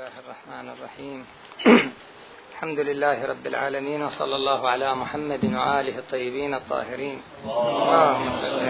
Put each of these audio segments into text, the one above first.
الله الرحمن الرحيم. الحمد لله رب العالمين، وصلى الله على محمد وآله الطيبين الطاهرين. اللهم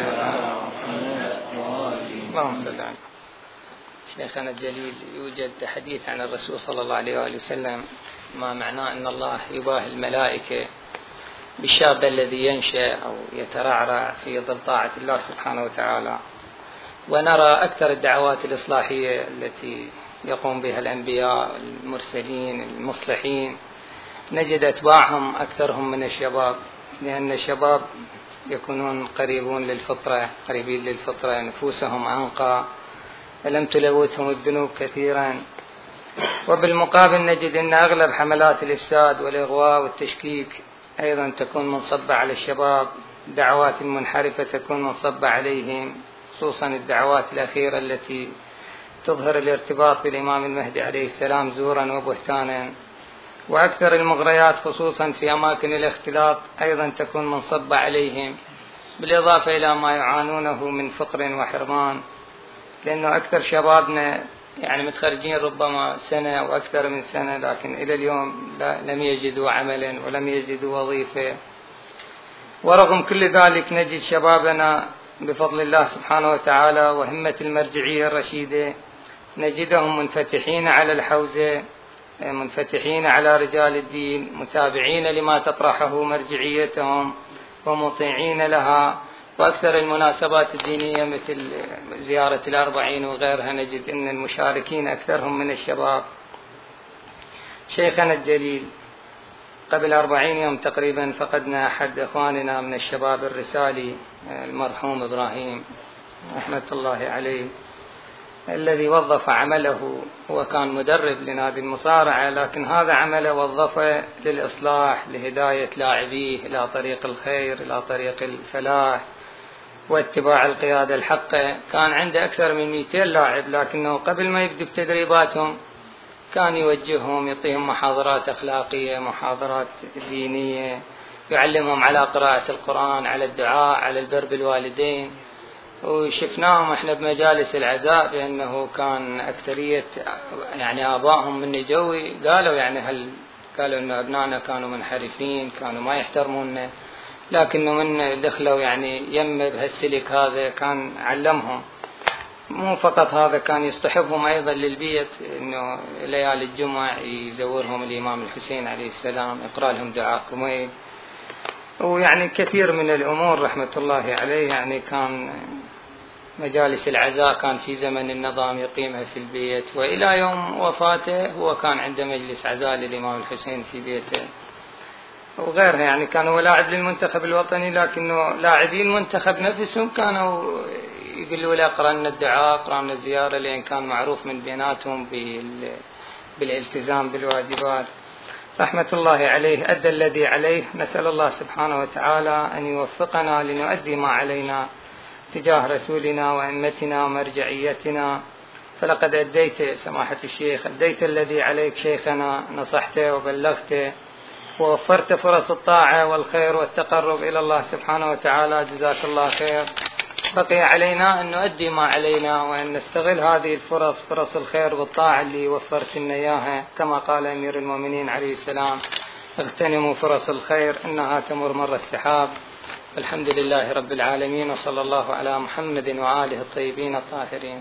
صل على شيخنا الجليل. يوجد حديث عن الرسول صلى الله عليه وآله وسلم ما معناه أن الله يباهي الملائكة بالشاب الذي ينشأ أو يترعرع في ظل طاعة الله سبحانه وتعالى. ونرى أكثر الدعوات الإصلاحية التي يقوم بها الأنبياء المرسلين المصلحين نجد أتباعهم أكثرهم من الشباب، لأن الشباب يكونون قريبين للفطرة، نفوسهم أنقى، لم تلوثهم الذنوب كثيرا. وبالمقابل نجد أن أغلب حملات الإفساد والإغواء والتشكيك أيضا تكون منصبة على الشباب، دعوات منحرفة تكون منصبة عليهم، خصوصا الدعوات الأخيرة التي تظهر الارتباط بالإمام المهدي عليه السلام زورا وبهتانا. وأكثر المغريات خصوصا في أماكن الاختلاط أيضا تكون منصبة عليهم، بالإضافة إلى ما يعانونه من فقر وحرمان، لأنه أكثر شبابنا يعني متخرجين ربما سنة أو أكثر من سنة، لكن إلى اليوم لم يجدوا عملا ولم يجدوا وظيفة. ورغم كل ذلك نجد شبابنا بفضل الله سبحانه وتعالى وهمة المرجعية الرشيدة نجدهم منفتحين على الحوزة، منفتحين على رجال الدين، متابعين لما تطرحه مرجعيتهم ومطيعين لها. وأكثر المناسبات الدينية مثل زيارة الأربعين وغيرها نجد أن المشاركين أكثرهم من الشباب. شيخنا الجليل قبل 40 يوم تقريبا فقدنا أحد إخواننا من الشباب الرسالي المرحوم إبراهيم رحمة الله عليه، الذي وظف عمله. هو كان مدرب لنادي المصارعة، لكن هذا عمله وظفه للإصلاح، لهداية لاعبيه إلى طريق الخير، إلى طريق الفلاح واتباع القيادة الحقة. كان عنده أكثر من 200 لاعب، لكنه قبل ما يبدأ بتدريباتهم كان يوجههم، يعطيهم محاضرات أخلاقية، محاضرات دينية، يعلمهم على قراءة القرآن، على الدعاء، على البر بالوالدين. وشفناهم احنا بمجالس العزاء بأنه كان أكثرية يعني آبائهم من جوي قالوا قالوا أن أبنائنا كانوا منحرفين، كانوا ما يحترموننا، لكنه من دخلوا يعني يم بهالسلك هذا كان علمهم. مو فقط هذا، كان يصطحبهم أيضا للبيت، إنه ليالي الجمعة يزورهم الإمام الحسين عليه السلام، يقرأ لهم دعاء كميل، ويعني كثير من الأمور رحمة الله عليه. يعني كان مجالس العزاء كان في زمن النظام يقيمها في البيت، وإلى يوم وفاته هو كان عنده مجلس عزاء للإمام الحسين في بيته وغيرها. يعني كان هو لاعب للمنتخب الوطني، لكنه لاعبين المنتخب نفسهم كانوا يقولوا له اقرأ لنا الدعاء، اقرأ لنا الزيارة، لأن كان معروف من بيناتهم بالالتزام بالواجبات. رحمة الله عليه أدى الذي عليه. نسأل الله سبحانه وتعالى أن يوفقنا لنؤدي ما علينا تجاه رسولنا وأئمتنا ومرجعيتنا. فلقد أديت سماحة الشيخ، أديت الذي عليك شيخنا، نصحته وبلغته ووفرت فرص الطاعة والخير والتقرب إلى الله سبحانه وتعالى، جزاك الله خير. بقي علينا أن نؤدي ما علينا وأن نستغل هذه الفرص، فرص الخير والطاعة اللي وفرت لنا إياها، كما قال أمير المؤمنين عليه السلام: اغتنموا فرص الخير إنها تمر مر السحاب. الحمد لله رب العالمين، وصلى الله على محمد وآله الطيبين الطاهرين.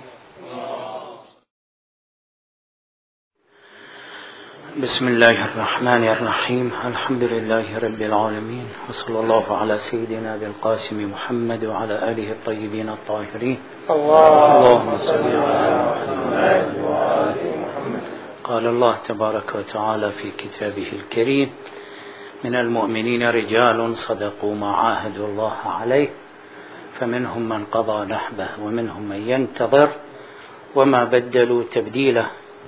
بسم الله الرحمن الرحيم. الحمد لله رب العالمين، وصلى الله على سيدنا بالقاسم محمد وعلى آله الطيبين الطاهرين. اللهم صل على محمد وآل محمد. قال الله تبارك وتعالى في كتابه الكريم: من المؤمنين رجال صدقوا ما عاهدوا الله عليه فمنهم من قضى نحبه ومنهم من ينتظر وما بدلوا تبديله.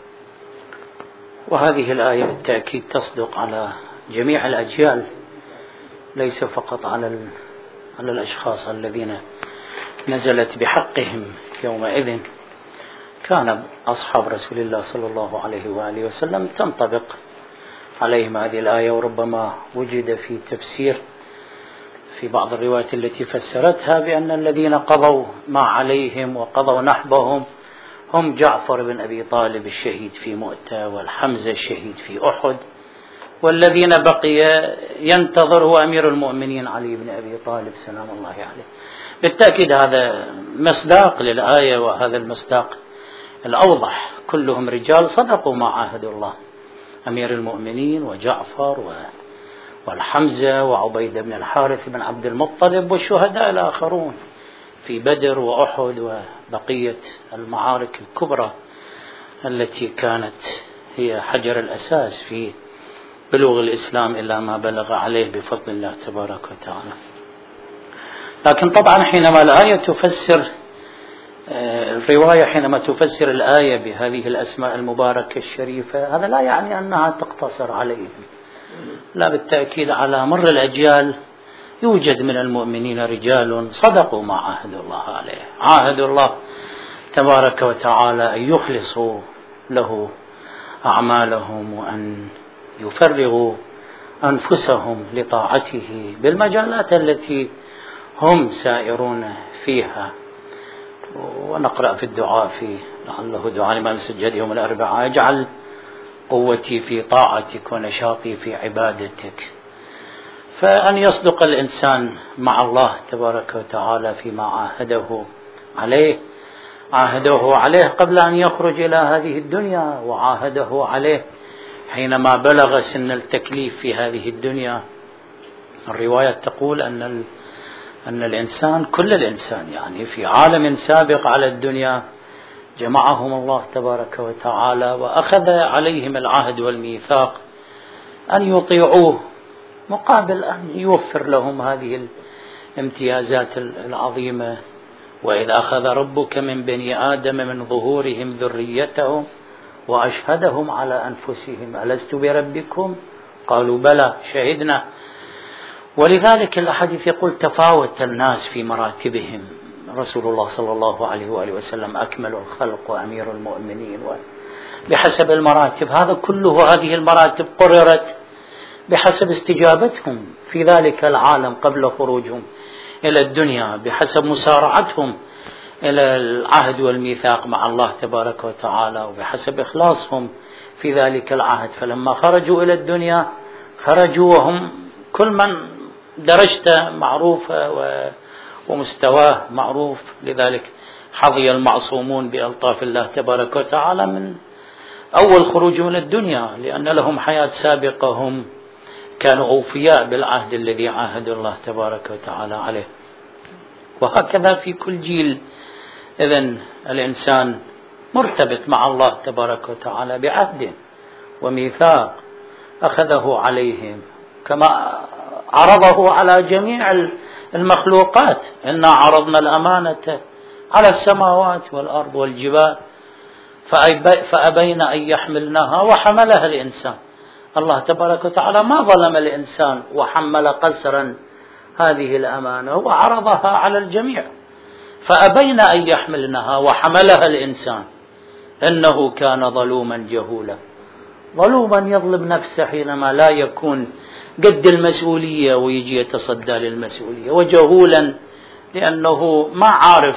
وهذه الآية بالتأكيد تصدق على جميع الأجيال، ليس فقط على الأشخاص الذين نزلت بحقهم يومئذ. كان أصحاب رسول الله صلى الله عليه وآله وسلم تنطبق عليهم هذه الآية، وربما وجد في تفسير في بعض الروايات التي فسرتها بأن الذين قضوا ما عليهم وقضوا نحبهم هم جعفر بن أبي طالب الشهيد في مؤتة، والحمزة الشهيد في أحد، والذين بقي ينتظره أمير المؤمنين علي بن أبي طالب سلام الله عليه. بالتأكيد هذا مصداق للآية، وهذا المصداق الأوضح. كلهم رجال صدقوا ما عاهدوا الله، أمير المؤمنين وجعفر والحمزة وعبيدة بن الحارث بن عبد المطلب والشهداء الآخرون في بدر وأحد وبقية المعارك الكبرى التي كانت هي حجر الأساس في بلوغ الإسلام إلى ما بلغ عليه بفضل الله تبارك وتعالى. لكن طبعا حينما الآية تفسر الرواية، حينما تفسر الآية بهذه الأسماء المباركة الشريفة، هذا لا يعني أنها تقتصر عليهم، لا، بالتأكيد على مر الأجيال يوجد من المؤمنين رجال صدقوا ما عاهدوا الله عليه، عاهدوا الله تبارك وتعالى أن يخلصوا له أعمالهم وأن يفرغوا أنفسهم لطاعته بالمجالات التي هم سائرون فيها. ونقرأ في الدعاء في لعله دعاء الإمام السجاد يوم الأربعاء: اجعل قوتي في طاعتك ونشاطي في عبادتك. فأن يصدق الإنسان مع الله تبارك وتعالى فيما عاهده عليه قبل أن يخرج إلى هذه الدنيا، وعاهده عليه حينما بلغ سن التكليف في هذه الدنيا. الرواية تقول أن الإنسان، كل الإنسان يعني في عالم سابق على الدنيا، جمعهم الله تبارك وتعالى وأخذ عليهم العهد والميثاق أن يطيعوه مقابل أن يوفر لهم هذه الامتيازات العظيمة. وإذ أخذ ربك من بني آدم من ظهورهم ذريتهم وأشهدهم على أنفسهم ألست بربكم قالوا بلى شهدنا. ولذلك الأحاديث يقول تفاوت الناس في مراتبهم، رسول الله صلى الله عليه وآله وسلم أكمل الخلق وأمير المؤمنين، بحسب المراتب. هذا كله، هذه المراتب قررت بحسب استجابتهم في ذلك العالم قبل خروجهم إلى الدنيا، بحسب مسارعتهم إلى العهد والميثاق مع الله تبارك وتعالى، وبحسب إخلاصهم في ذلك العهد. فلما خرجوا إلى الدنيا خرجوا وهم كل من درجته معروفة ومستواه معروف. لذلك حظي المعصومون بألطاف الله تبارك وتعالى من أول خروج من الدنيا، لأن لهم حياة سابقة، هم كانوا أوفياء بالعهد الذي عاهد الله تبارك وتعالى عليه. وهكذا في كل جيل إذن الإنسان مرتبط مع الله تبارك وتعالى بعهد وميثاق أخذه عليهم، كما عرضه على جميع المخلوقات. إنا عرضنا الأمانة على السماوات والأرض والجبال فأبين أن يحملنها وحملها الإنسان. الله تبارك وتعالى ما ظلم الإنسان وحمل قسرا هذه الأمانة وعرضها على الجميع، فأبين أن يحملنها وحملها الإنسان إنه كان ظلوما جهولا. ظلوما يظلم نفسه حينما لا يكون قد المسؤولية ويجي يتصدى للمسؤولية، وجهولا لأنه ما عارف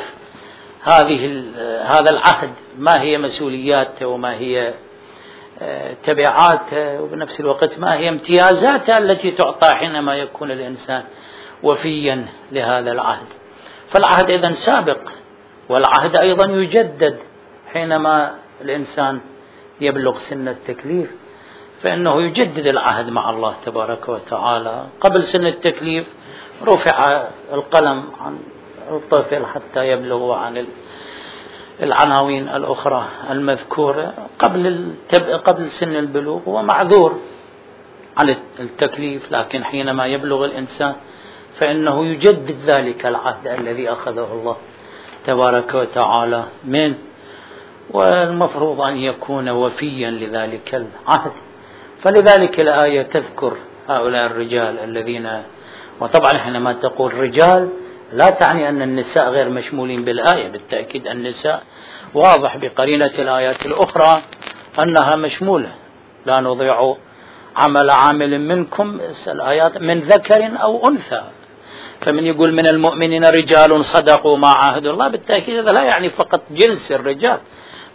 هذا العهد ما هي مسؤولياته وما هي تبعاته، وبنفس الوقت ما هي امتيازاته التي تعطى حينما يكون الإنسان وفيا لهذا العهد. فالعهد إذن سابق، والعهد أيضا يجدد حينما الإنسان يبلغ سن التكليف، فإنه يجدد العهد مع الله تبارك وتعالى. قبل سن التكليف رفع القلم عن الطفل حتى يبلغ عن العناوين الأخرى المذكورة قبل سن البلوغ، ومعذور على التكليف. لكن حينما يبلغ الإنسان فإنه يجدد ذلك العهد الذي أخذه الله تبارك وتعالى منه، والمفروض أن يكون وفيا لذلك العهد. فلذلك الآية تذكر هؤلاء الرجال الذين، وطبعا حينما تقول رجال لا تعني أن النساء غير مشمولين بالآية، بالتأكيد النساء واضح بقرينة الآيات الأخرى أنها مشمولة. لا نضيع عمل عامل منكم، الآيات من ذكر أو أنثى. فمن يقول من المؤمنين رجال صدقوا ما عاهدوا الله، بالتأكيد هذا لا يعني فقط جنس الرجال،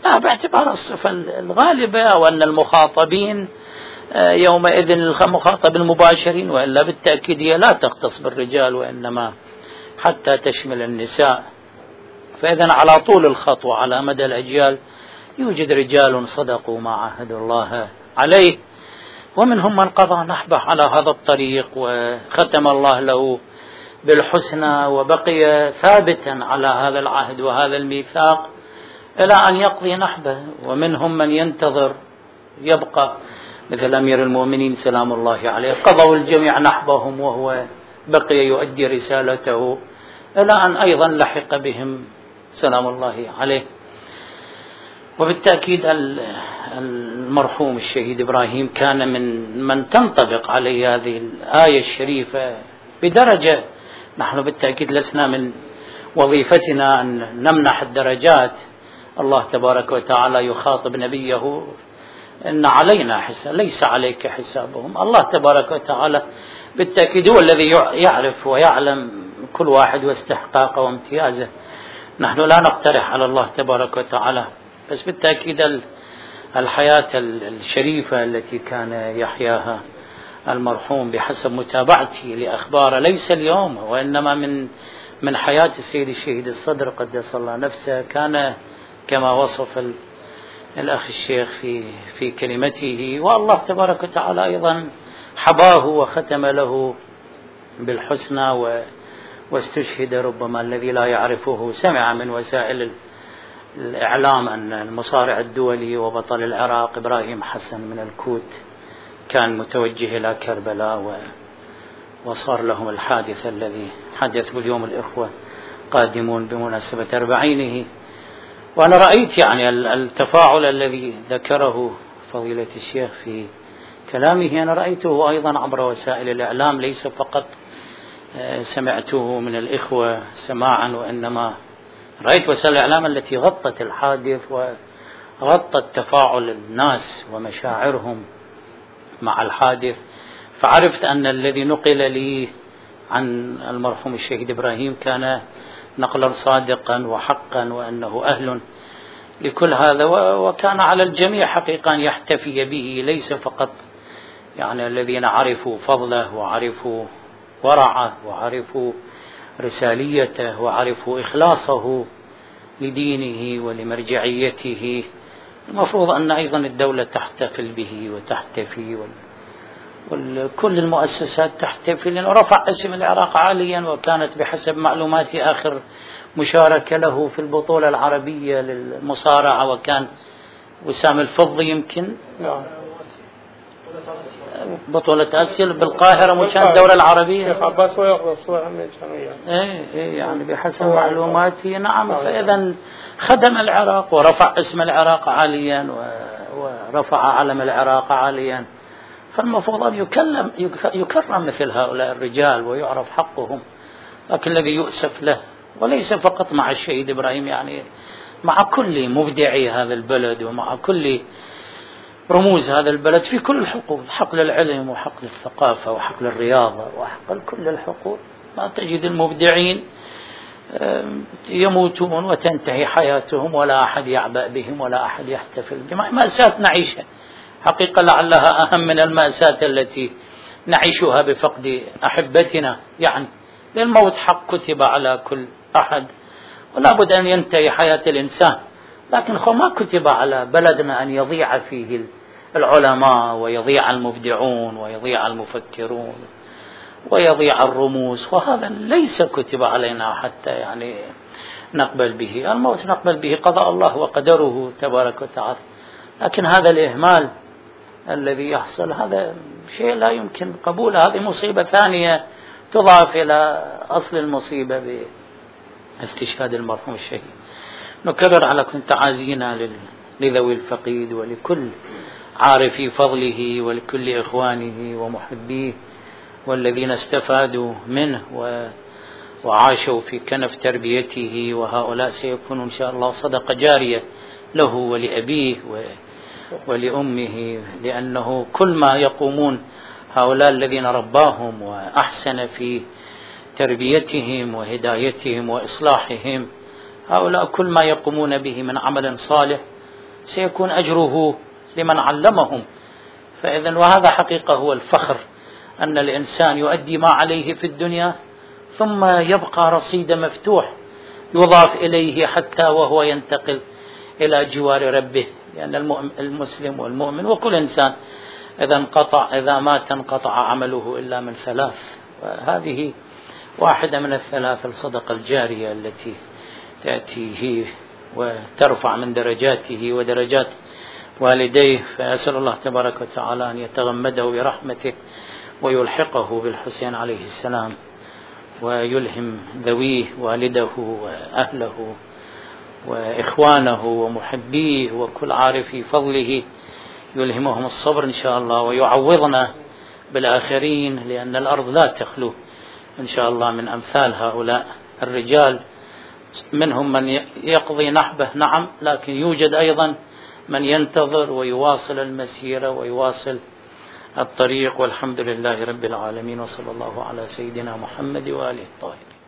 لا، باعتبار الصفة الغالبة، أو أن المخاطبين يومئذ المخاطب المباشرين، وإلا بالتأكيد هي لا تختص بالرجال وإنما حتى تشمل النساء. فإذا على طول الخطوة على مدى الأجيال يوجد رجال صدقوا ما عاهدوا الله عليه، ومنهم من قضى نحبه على هذا الطريق وختم الله له بالحسنى وبقي ثابتا على هذا العهد وهذا الميثاق إلى أن يقضي نحبه. ومنهم من ينتظر يبقى، مثل أمير المؤمنين سلام الله عليه، قضوا الجميع نحبهم وهو بقي يؤدي رسالته إلى أن أيضا لحق بهم سلام الله عليه. وبالتأكيد المرحوم الشهيد إبراهيم كان من تنطبق عليه هذه الآية الشريفة بدرجة. نحن بالتأكيد لسنا من وظيفتنا أن نمنح الدرجات. الله تبارك وتعالى يخاطب نبيه إن علينا حساب ليس عليك حسابهم. الله تبارك وتعالى بالتأكيد هو الذي يعرف ويعلم كل واحد واستحقاقه وامتيازه. نحن لا نقترح على الله تبارك وتعالى، بس بالتأكيد الحياة الشريفة التي كان يحياها المرحوم بحسب متابعتي لأخباره ليس اليوم وإنما من حياة السيد الشهيد الصدر قدس الله نفسه، كان كما وصف الأخ الشيخ في كلمته. والله تبارك وتعالى أيضا حباه وختم له بالحسنى واستشهد. ربما الذي لا يعرفه سمع من وسائل الإعلام أن المصارع الدولي وبطل العراق إبراهيم حسن من الكوت كان متوجه إلى كربلاء وصار لهم الحادث الذي حدث باليوم الإخوة قادمون بمناسبة 40. وأنا رأيت يعني التفاعل الذي ذكره فضيلة الشيخ في كلامه، أنا رأيته أيضا عبر وسائل الإعلام، ليس فقط سمعته من الإخوة سماعا، وإنما رأيت وسائل الإعلام التي غطت الحادث وغطت تفاعل الناس ومشاعرهم مع الحادث. فعرفت أن الذي نقل لي عن المرحوم الشهيد إبراهيم كان نقلا صادقا وحقا، وأنه أهل لكل هذا. وكان على الجميع حقيقة يحتفي به، ليس فقط يعني الذين عرفوا فضله وعرفوا ورعه وعرفوا رساليته وعرفوا إخلاصه لدينه ولمرجعيته. المفروض أن أيضا الدولة تحتفل به وتحتفي، وكل المؤسسات تحتفل، لأنه رفع اسم العراق عاليا. وكانت بحسب معلوماتي آخر مشاركة له في البطولة العربية للمصارعة، وكان وسام الفضي يمكن بطولة آسيا بالقاهرة مشان الدولة العربية. شيخ عباس يعني بحسب معلوماتي نعم. فإذا خدم العراق ورفع اسم العراق عاليا ورفع علم العراق عاليا. فالمفروض أن يكرم مثل هؤلاء الرجال ويعرف حقهم. لكن الذي يؤسف له، وليس فقط مع الشهيد إبراهيم، يعني مع كل مبدعي هذا البلد ومع كل رموز هذا البلد في كل الحقول، حق للعلم وحق للثقافة وحق للرياضة وحق لكل الحقول، ما تجد المبدعين يموتون وتنتهي حياتهم ولا أحد يعبأ بهم ولا أحد يحتفل بهم. مأساة نعيشها حقيقة، لعلها أهم من المأساة التي نعيشها بفقد أحبتنا. يعني للموت حق كتب على كل أحد، ولا بد أن ينتهي حياة الإنسان، لكن ما كتب على بلدنا أن يضيع فيه العلماء ويضيع المبدعون ويضيع المفكرون ويضيع الرموز، وهذا ليس كتب علينا حتى يعني نقبل به. الموت نقبل به، قضاء الله وقدره تبارك وتعالى. لكن هذا الإهمال الذي يحصل هذا شيء لا يمكن قبوله. هذه مصيبة ثانية تضاف إلى أصل المصيبة باستشهاد المرحوم الشهيد. نكرر على كل تعازينا لذوي الفقيد ولكل عارفي فضله ولكل إخوانه ومحبيه والذين استفادوا منه وعاشوا في كنف تربيته. وهؤلاء سيكونوا إن شاء الله صدقة جارية له ولأبيه ولأمه، لأنه كل ما يقومون هؤلاء الذين رباهم وأحسن في تربيتهم وهدايتهم وإصلاحهم، هؤلاء كل ما يقومون به من عمل صالح سيكون أجره لمن علمهم. فإذن وهذا حقيقة هو الفخر، أن الإنسان يؤدي ما عليه في الدنيا ثم يبقى رصيد مفتوح يضاف إليه حتى وهو ينتقل إلى جوار ربه. لأن المسلم والمؤمن وكل إنسان إذا مات انقطع عمله إلا من ثلاث، وهذه واحدة من الثلاث: الصدقة الجارية التي تأتيه وترفع من درجاته ودرجات والديه. فأسأل الله تبارك وتعالى أن يتغمده برحمته ويلحقه بالحسين عليه السلام، ويلهم ذويه والده وأهله وإخوانه ومحبيه وكل عارفي فضله، يلهمهم الصبر إن شاء الله، ويعوضنا بالآخرين، لأن الأرض لا تخلو إن شاء الله من أمثال هؤلاء الرجال. منهم من يقضي نحبه نعم، لكن يوجد أيضا من ينتظر ويواصل المسيرة ويواصل الطريق. والحمد لله رب العالمين، وصلى الله على سيدنا محمد وآله الطاهرين.